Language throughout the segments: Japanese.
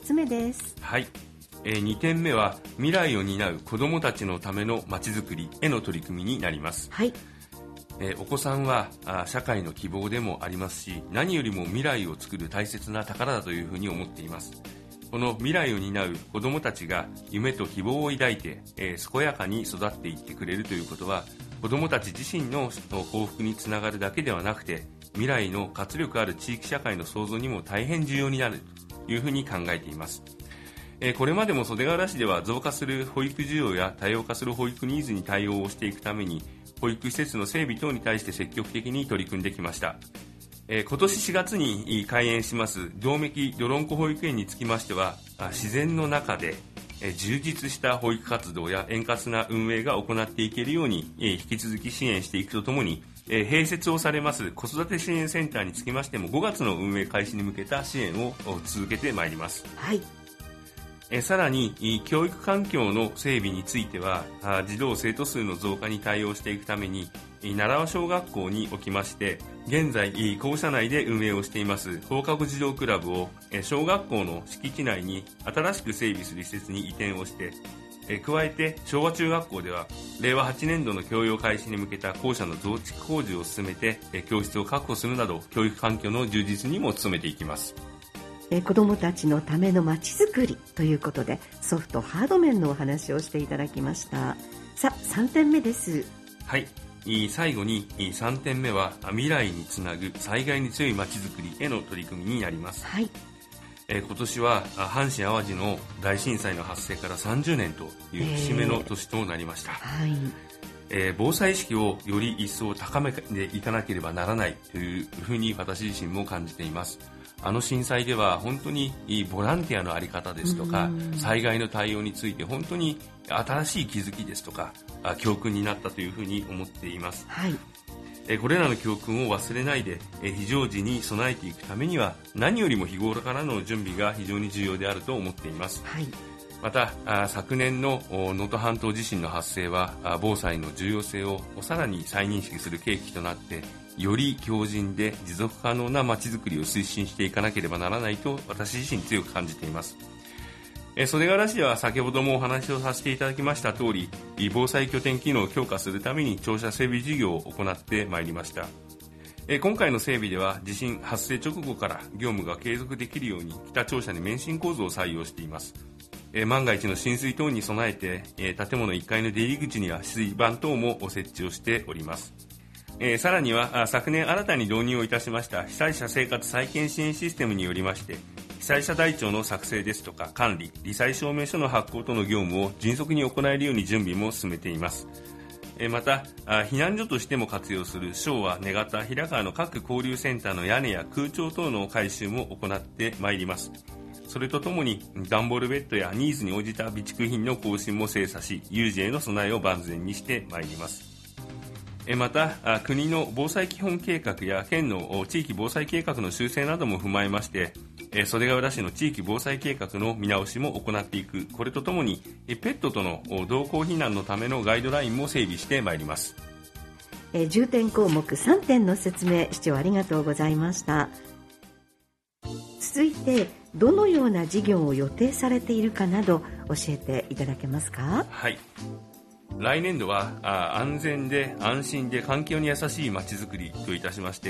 つ目です。 はい、2点目は未来を担う子どもたちのためのまちづくりへの取り組みになります。 はい。 お子さんは社会の希望でもありますし、何よりも未来を作る大切な宝だというふうに思っています。この未来を担う子どもたちが夢と希望を抱いて、健やかに育っていってくれるということは、子どもたち自身の幸福につながるだけではなくて、未来の活力ある地域社会の創造にも大変重要になるというふうに考えています。これまでも袖ヶ浦市では増加する保育需要や多様化する保育ニーズに対応をしていくために、保育施設の整備等に対して積極的に取り組んできました。今年4月に開園します百目木どろんこ保育園につきましては、自然の中で充実した保育活動や円滑な運営が行っていけるように引き続き支援していくとともに、併設をされます子育て支援センターにつきましても5月の運営開始に向けた支援を続けてまいります。 はい。 さらに教育環境の整備については、児童生徒数の増加に対応していくために、奈良小学校におきまして現在校舎内で運営をしています放課後児童クラブを小学校の敷地内に新しく整備する施設に移転をして、加えて昭和中学校では令和8年度の教養開始に向けた校舎の増築工事を進めて教室を確保するなど教育環境の充実にも努めていきます。 子どもたちのためのまちづくりということで、ソフトハード面のお話をしていただきました。さあ、3点目です。 はい、最後に3点目は未来につなぐ災害に強いまちづくりへの取り組みになります。 はい。 今年は阪神・淡路の大震災の発生から30年という節目の年となりました。 はい。 防災意識をより一層高めていかなければならないというふうに私自身も感じています。震災では本当にボランティアの在り方ですとか災害の対応について本当に新しい気づきですとか教訓になったというふうに思っています。 はい。 これらの教訓を忘れないで非常時に備えていくためには何よりも日頃からの準備が非常に重要であると思っています。 はい。 また昨年の能登半島地震の発生は防災の重要性をさらに再認識する契機となってより強靭で持続可能なまちづくりを推進していかなければならないと私自身強く感じています。袖ヶ浦市では先ほどもお話をさせていただきました通り防災拠点機能を強化するために庁舎整備事業を行ってまいりました。今回の整備では地震発生直後から業務が継続できるように北庁舎に免震構造を採用しています。万が一の浸水等に備えて建物1階の出入り口には水板等も設置をしております。さらには昨年新たに導入をいたしました被災者生活再建支援システムによりまして被災者台帳の作成ですとか管理、罹災証明書の発行との業務を迅速に行えるように準備も進めています。また避難所としても活用する昭和、根方、平川の各交流センターの屋根や空調等の改修も行ってまいります。それとともに段ボールベッドやニーズに応じた備蓄品の更新も精査し有事への備えを万全にしてまいります。また国の防災基本計画や県の地域防災計画の修正なども踏まえまして袖ヶ浦市の地域防災計画の見直しも行っていく。これとともにペットとの同行避難のためのガイドラインも整備してまいります。 重点項目3点の説明、市長ありがとうございました。続いてどのような事業を予定されているかなど教えていただけますか。 はい、来年度は安全で安心で環境に優しいまちづくりといたしまして、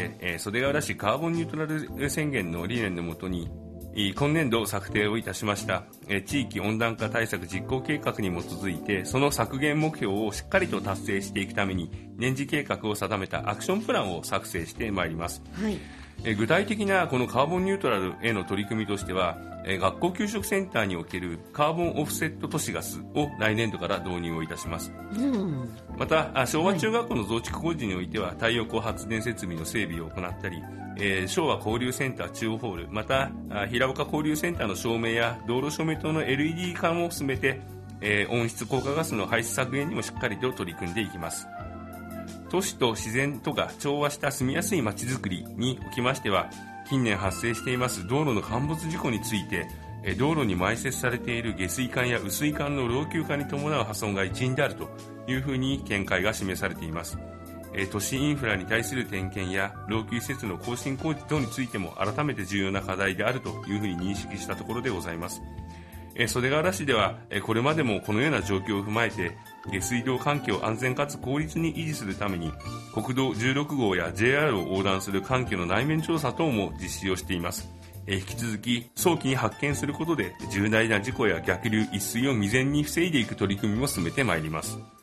袖ヶ浦市カーボンニュートラル宣言の理念のもとに今年度策定をいたしました地域温暖化対策実行計画に基づいてその削減目標をしっかりと達成していくために年次計画を定めたアクションプランを作成してまいります。 はい。 具体的なこのカーボンニュートラルへの取り組みとしては学校給食センターにおけるカーボンオフセット都市ガスを来年度から導入をいたします。また昭和中学校の増築工事においては太陽光発電設備の整備を行ったり昭和交流センター中央ホールまた平岡交流センターの照明や道路照明灯の LED 化も進めて温室効果ガスの排出削減にもしっかりと取り組んでいきます。都市と自然とが調和した住みやすいまちづくりにおきましては近年発生しています道路の陥没事故について道路に埋設されている下水管や雨水管の老朽化に伴う破損が一因であるというふうに見解が示されています。 都市インフラに対する点検や老朽施設の更新工事等についても改めて重要な課題であるというふうに認識したところでございます。袖ケ浦市ではこれまでもこのような状況を踏まえて下水道環境を安全かつ効率に維持するために国道16号や JR を横断する環境の内面調査等も実施をしています。引き続き早期に発見することで重大な事故や逆流、溢水を未然に防いでいく取り組みも進めてまいります。